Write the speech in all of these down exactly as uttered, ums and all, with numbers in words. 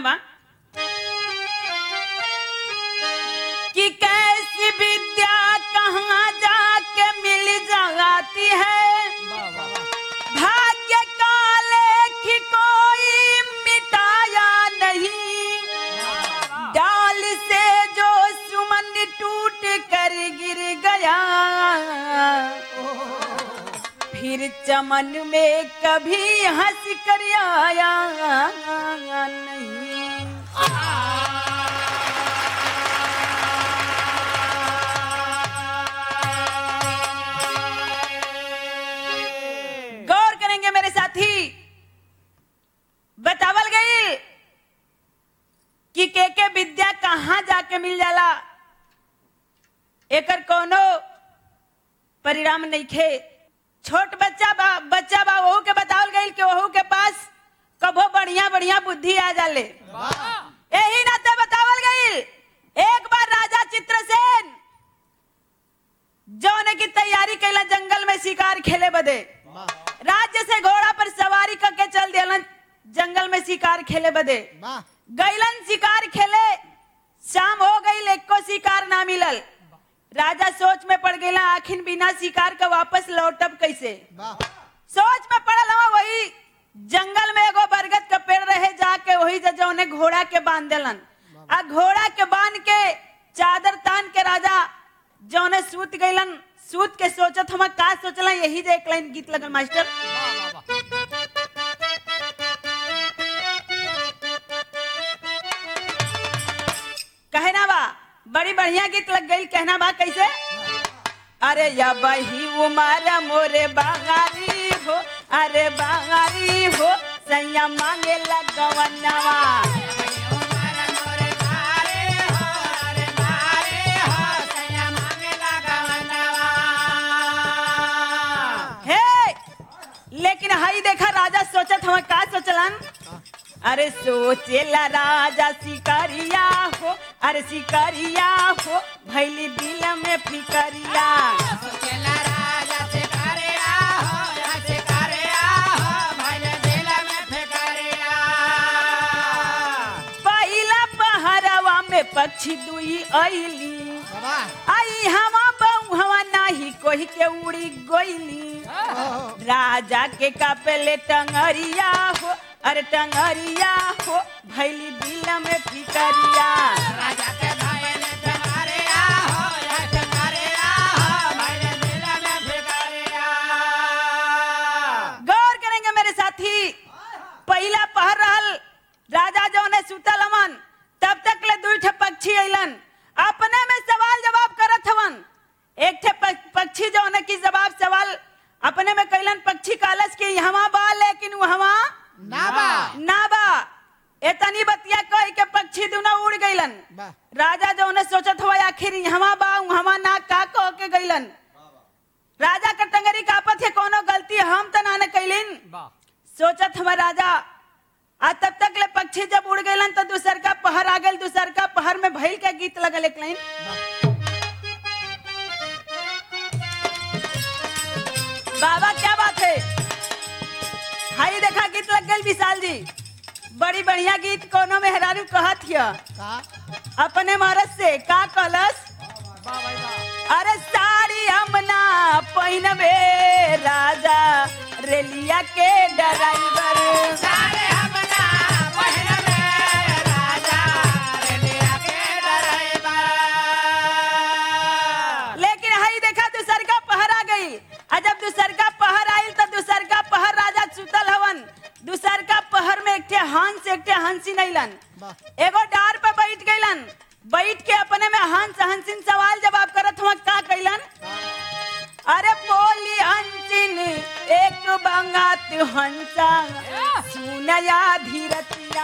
बा कि कैसी विद्या कहाँ जाके मिल जाती है, भाग्य का लेख कोई मिटाया नहीं, डाल से जो सुमन टूट कर गिर गया, फिर चमन में कभी हंस कर आया नहीं। गौर करेंगे मेरे साथी, बतावल गई कि के के विद्या कहाँ जाके मिल जाला, एकर कोनो परिणाम नहीं खे। छोट बच्चा बा बच्चा बा वहू के बतावल गई कि वहू के पास कबो बढ़िया बढ़िया बुद्धि आ जाले। यही नाते बतावल गई एक बार राजा चित्रसेन जौने की तैयारी कैला जंगल में शिकार खेले बदे, राज्य से घोड़ा पर सवारी करके चल दिलन जंगल में शिकार खेले बदे। गैलन शिकार खेले, शाम हो गई, एको शिकार ना मिलल। राजा सोच में पड़ गया, आखिर बिना शिकार का वापस लौटब कैसे। सोच में पड़ल हुआ, वही जंगल में एगो बरगद का पेड़ रहे, जाके वही जौने घोड़ा के बांध देलन। आ घोड़ा के बांध के चादर तान के राजा जौने सूत गईलन। सूत के सोचत हम का सोचला, यही जे एक लाइन गीत लगल मास्टर। कहना बा बड़ी बढ़िया गीत लग गई। कहना बा कैसे, अरे या बही उमार मोरे बागारी हो, अरे बागारी हो सैया मांगे लगवनवा। लेकिन हाई देखा राजा सोचत हम का सोचलन, अरे सोचेला राजा शिकारिया हो, अरे शिकारिया हो भैली दिल में फिकरिया। सोचेला राजा शिकारिया हो, शिकारिया हो भैली दिल में फिकरिया। पहिला पहरवा में पक्षी दुई आईली, आई हवा बहु हवा नाही कोई के उड़ी गोइली। राजा के कापेले टंगरिया हो, अरे टंगरिया हो भैली दिल में फिकरिया। राजा के भैले टंगरिया हो, टंगरिया हो भैली दिल में फिकरिया। गौर करेंगे मेरे साथी, पहला पहर रहल, राजा जौने सुतल हवन, तब तक ले दुई ठे पक्षी अइलन, अपने में सवाल जवाब करत हवन। एक ठे पक्षी जौने की जवाब सवाल अपने में कैलन, पक्षी कालस के यहाँ बा लेकिन वहाँ ना बा ना बा। एतनी बतिया कह के पक्षी दोनों उड़ गईलन। राजा जो ने सोचत हुआ आखिर यहाँ बा वहाँ ना का कह के गईलन। राजा का टंगरी कापत है, कोनो गलती हम त ना ने कैलिन। सोचत हुआ राजा, आ तब तक ले पक्षी जब उड़ गईलन तो दूसर का पहर आ गल। दूसर का पहर में भइल के गीत लगल एक लाइन, बाबा क्या बात है। हाई देखा गीत लग गई विशाल जी, बड़ी बढ़िया गीत। कोनो मेहरारू कहत हिया अपने मरद से का कलस, अरे साड़ी हमना पहिनबे राजा रेलिया के ड्राइवर। साड़ी हमना पहिनबे राजा रेलिया के ड्राइवर। लेकिन हाई देखा दूसर का पहर आ गई। जब दूसर का पहर आयल तो दूसर का पहर राजा सुतल हवन। दूसर का पहर में एक ठे हंस एक ठे हंसी नैलन, एगो डार पे बैठ गईलन। बैठ के अपने में हंस हंसिन सवाल जवाब करत हुआ का कैलन, अरे बोली हंसिन एक बंगात हंसा सुनया धीरतिया।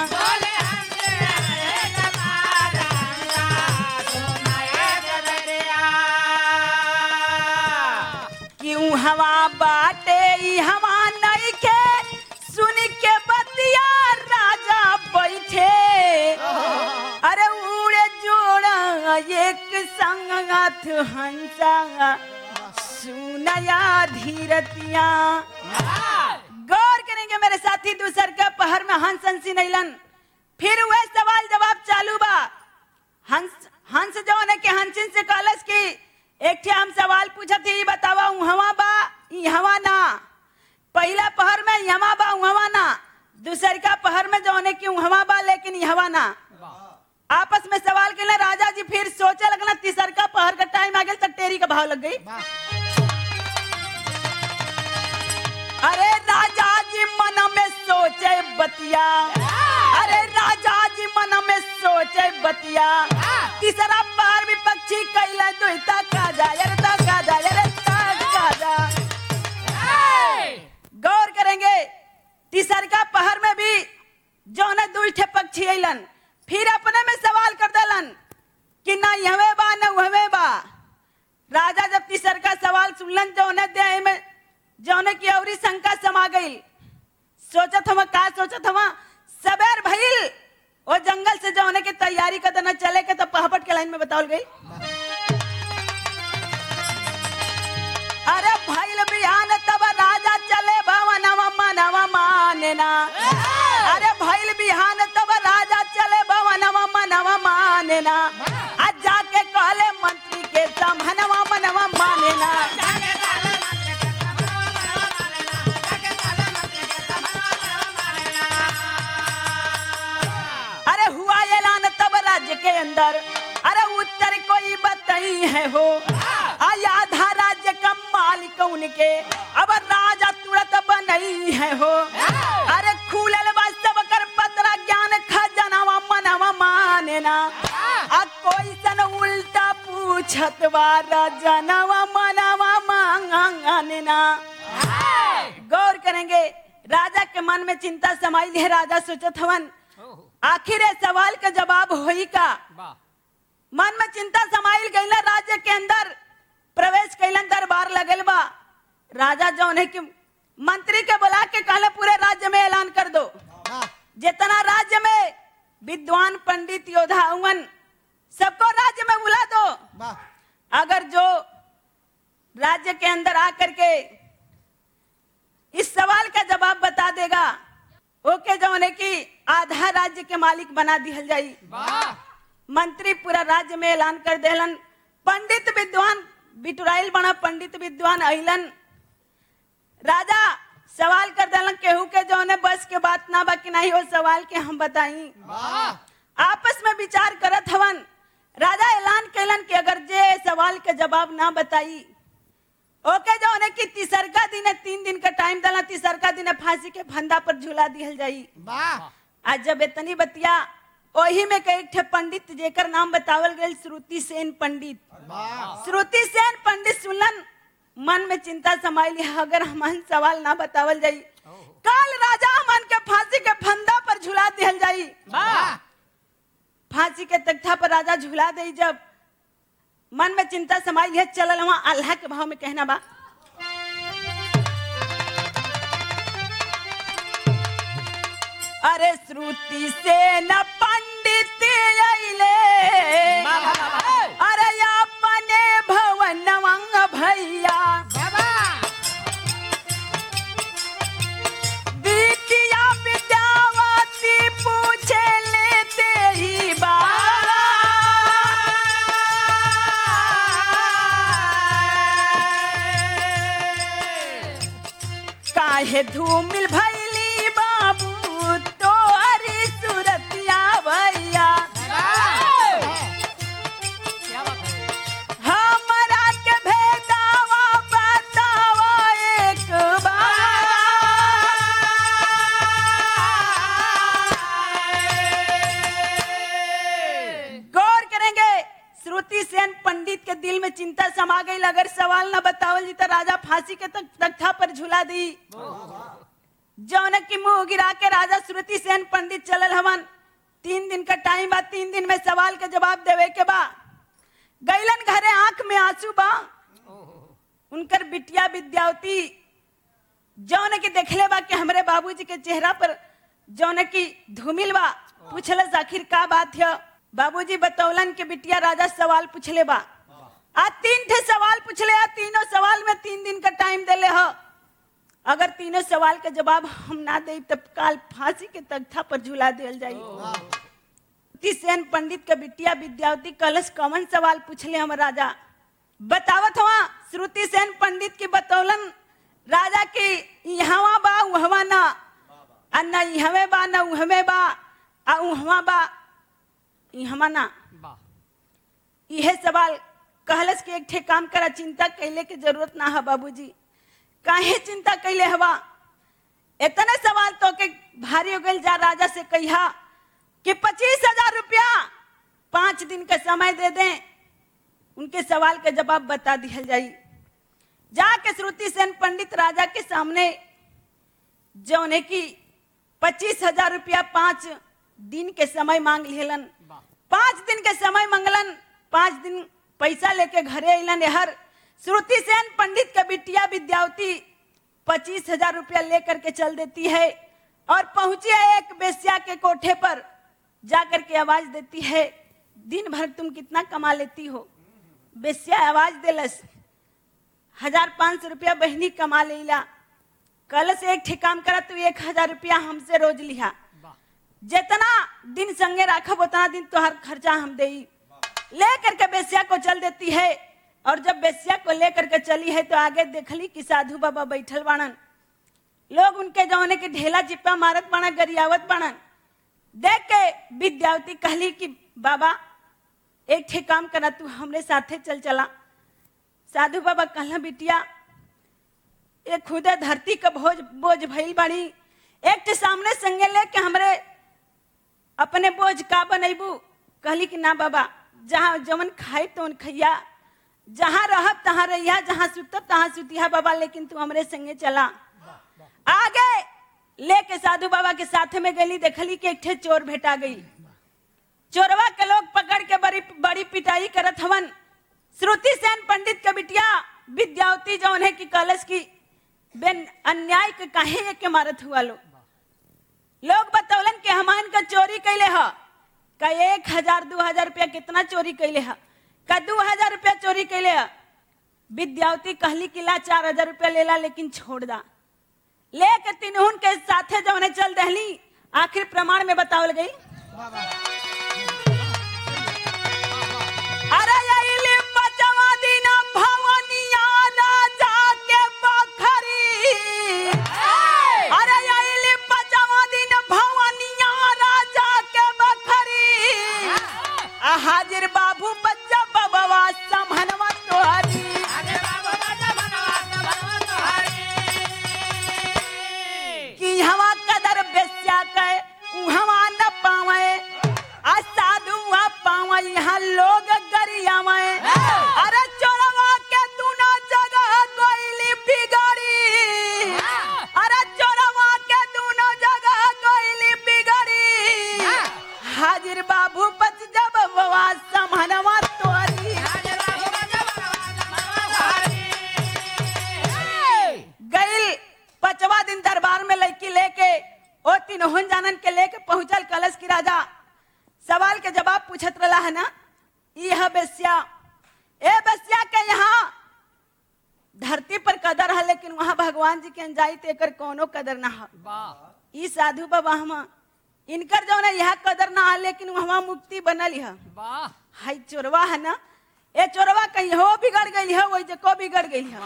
क्यों हवा बाटे हवा नहीं के, सुन के बतिया राजा बैठे। अरे उड़े जोड़ा एक संगत हंसा सुनया धीरतिया। गौर करेंगे मेरे साथी, दूसर का पहर में हंस हंसी नैलन, फिर वह सवाल जवाब चालू बा। हंस हंस जौन है कि हंसिन से कहलस कि एक ठे हम सवाल पूछत ही बतावा उहवा बा इहवा ना। पहला पहर में यमा बा उहवा ना, दूसर का पहर में जौन है कि उहवा बा लेकिन इहवा ना। आपस में सवाल के लिए राजा जी फिर सोचे लगना, तीसर का पहर का टाइम आ गया तक टेरी का भाव लग गई। अरे राजा जी मन में सोचे बतिया, अरे राजा जी मन में सोचे बतिया, तीसरा पहर भी पक्षी कैला दुईता का जाए रे ता का जाए रे ता का जा। गौर करेंगे तीसर का पहर में भी जो न दुई ठे पक्षी अइलन, फिर अपने में सवाल कर देलन कि ना यहवे बा न वहवे बा। राजा जब तीसर का सवाल सुनलन जौने दे में जौने की अवरी शंका समा गई। सोचत हम का सोचत हम सबेर भइल वो जंगल से जौने की तैयारी का न चले के तो पहपट के लाइन में बतावल गई। अरे भइल बिहान तब राजा चले भवनवा मनवा माने ना। अरे भइल बिहान तब राजा चले भवनवा मनवा माने ना। आज जाके कहले मंत्री के समहनवा मनवा माने ना। अरे हुआ ऐलान तब राज्य के अंदर, अरे उत्तर कोई बताई है हो, आया आधा राज्य का मालिक उनके, अब राजा तुरंत बनई है हो। अरे खुलल बा सब कर पतरा ज्ञान खजनवा मनवा माने ना। आ कोई सन उल्टा पूछत बा राजनवा मनवा मांगने ना। गौर करेंगे राजा के मन में चिंता समाई है। राजा सोचत हवन आखिर सवाल का जवाब होई का। मन में चिंता समाइल गईला, राज्य के अंदर प्रवेश कैलन, दरबार लगल बा। राजा जौन है कि मंत्री के बुला के कहले पूरे राज्य में ऐलान कर दो, जितना राज्य में विद्वान पंडित योद्धा हुवन सबको राज्य में बुला दो। अगर जो राज्य के अंदर आकर के इस सवाल का जवाब बता देगा ओके जौन है कि आधा राज्य के मालिक बना दिहल जाई। मंत्री पूरा राज्य में ऐलान कर देलन। पंडित विद्वान बिटुराइल बना, पंडित विद्वान अइलन। राजा सवाल कर देलन केहू के जौने बस के बात ना बाकी नहीं हो सवाल के हम बताई। आपस में विचार करत हवन। राजा ऐलान कैलन कि अगर जे सवाल के जवाब ना बताई ओके जौने कि तीसरका दिन तीन दिन का टाइम देला, तीसरका दिन फांसी के फंदा पर झूला दिहल जाई। आज जब इतनी बतिया वही में कई ठे पंडित जेकर नाम बतावल गए श्रुति सेन पंडित। श्रुति सेन पंडित सुनलन, मन में चिंता समाइली अगर हमन सवाल ना बतावल जाई काल राजा मन के फांसी के फंदा पर झूला दिहल जाई। फांसी के तख्ता पर राजा झूला दे। जब मन में चिंता समाई है चलल वहां अल्लाह के भाव में कहना बा। अरे श्रुति से न पंडित अइले, अरे अपने भवन वंग भैया, विद्या विद्यावती पूछे लेते ही बा। काहे धूमिल भैली बाबू तोरी सूरतिया भैया, हमरा के भेदावा बतावा एक बार। गौर करेंगे श्रुति सेन पंडित के दिल में चिंता समा गई। अगर सवाल न बतावल जी तो राजा फांसी के तक तख्ता पर झूला दी। जौन की मुंह गिरा के राजा श्रुति सेन पंडित चलल हवन। तीन दिन का टाइम बा, तीन दिन में सवाल के जवाब देवे के बा। गैलन घरे आंख में आंसू बा। उनकर बिटिया विद्यावती जौन की देखले बा कि हमरे बाबूजी के चेहरा पर जौन की धूमिल बा। पूछलस आखिर का बात है। बाबूजी बतौलन के बिटिया राजा सवाल पूछले बा। आ तीन थे सवाल पूछले, आ तीनों सवाल में तीन दिन का टाइम देले ह। अगर तीनों सवाल के जवाब हम ना दे तब काल फांसी के तख्ता पर झूला दिया जाई। श्रुति सेन पंडित के बिटिया विद्यावती कलश कवन सवाल पूछले हम राजा बतावत हुआ। श्रुति सेन पंडित की बतौलन राजा की यहाँ बा उहवा ना आ न इहवे बा न उहवे बा आ उहवा बा इहवा ना। यह सवाल कहलस कि एक ठे काम करा, चिंता कैले की जरूरत ना है बाबूजी, काहे चिंता कैले हवा, इतने सवाल तो के भारी हो गई। जा राजा से कहिया कि पच्चीस हजार रुपया पांच दिन का समय दे दें, उनके सवाल का जवाब बता दिया जाई। जाके श्रुति सेन पंडित राजा के सामने जौने की पच्चीस हजार रुपया पांच दिन के समय मांग लेलन। पांच दिन के समय मंगलन, पांच दिन पैसा लेके घरे अलन। हर श्रुति सेन पंडित का बिटिया विद्यावती पच्चीस हजार रुपया लेकर के चल देती है और पहुंची है एक बेस्या के कोठे पर। जाकर के आवाज देती है, दिन भर तुम कितना कमा लेती हो। बेस्या आवाज देलस, हजार पांच सौ रुपया बहनी कमा लेला। कल से एक ठिकाम करा, तू एक हजार रुपया हमसे रोज लिहा, जितना दिन संगे राखब उतना दिन तुहार खर्चा हम दे। लेकर के बेस्या को चल देती है और जब बेस्या को लेकर के चली है तो आगे देखली कि साधु बाबा बैठल बाणन। लोग उनके जौने के ढेला चिप्पा मारत बाणा, गरियावत बाणन। देख के विद्यावती कहली कि बाबा एक ठे काम करा, तू हमरे साथे चल चला। साधु बाबा कहला बिटिया ये खुदे धरती का बोझ बोझ भइल बाड़ी, एक ठे सामने संगे लेके हमरे अपने बोझ का बनैबू। कहली कि ना बाबा, जहाँ जवन खाई तो खैया, जहाँ रहब तहाँ रहिया, जहाँ सुतब तहाँ सुतिया बाबा, लेकिन तू हमरे संगे चला। आगे लेके साधु बाबा के साथ में गली, देखली कि एक ठे चोर भेटा गई। चोरवा के लोग पकड़ के बड़ी बड़ी पिटाई करत हवन। श्रुति सेन पंडित के बिटिया विद्यावती जौन है कि कलश की बेन अन्याय के काहे के मारत हुआ। लोग लोग बतौलन के हमान का चोरी कैले ह का एक हजार दो हजार रुपया कितना चोरी कैले है, का दो हजार रुपया चोरी कैले है। विद्यावती कहली कि ला चार हजार रुपया लेला, लेकिन छोड़ दा। लेके तीनहुन के साथे जौने चल दहली। आखिर प्रमाण में बतावल गई, अरे यही बचवा दिन भवनिया ना जाके बखरी, अरे यही बचवा दिन भवनिया राजा के बखरी। हाजिर बाबू बच्चा बबवा समहनवा तोहरी, कि हवा कदर बेस्या के उहवा न पावे, आ साधु आ पावे यहाँ लोग गरियावे। अरे चोरवा के दूना जगह कोइली बिगड़ी, अरे चोरवा के दूना जगह कोइली बिगड़ी। हाजिर बाबू बच जब बबवा समहनवा तोहरी, गइल पचवा दिन दरबार में लड़की लेके ओ तीनों जानन के लेके पहुंचल कलश की राजा। सवाल के जवाब पूछत रहा है ना, यह बेस्या ए बेस्या के यहाँ धरती पर कदर है, लेकिन वहाँ भगवान जी के अंजाई तेकर कोनो कदर ना है। ई साधु बाबा हम इनकर जो ना यह कदर ना है, लेकिन वहाँ मुक्ति बनल है। हाय चोरवा है ना, ए चोरवा कहीं हो बिगड़ गई है, वही जको बिगड़ गई है।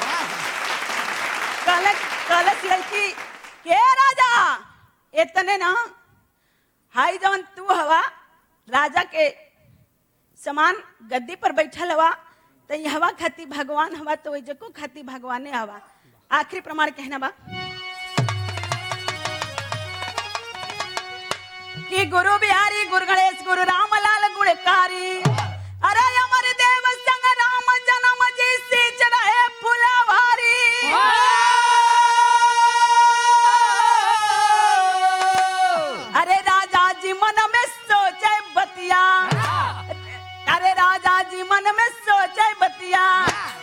कलश कलश लड़की के राजा इतने ना, हाई जवन तू हवा राजा के समान गद्दी पर बैठल हवा, तो ये हवा खाती भगवान हवा, तो वही जको खाती भगवाने हवा। आखिरी प्रमाण कहना बा कि गुरु बिहारी गुरु गणेश गुरु रामलाल गुणकारी, अरे अमर देव संग राम जन्म जी सींच रहे फुलवारी। अरे राजा जी मन में सोचे बतिया, अरे राजा जी मन में सोचे बतिया।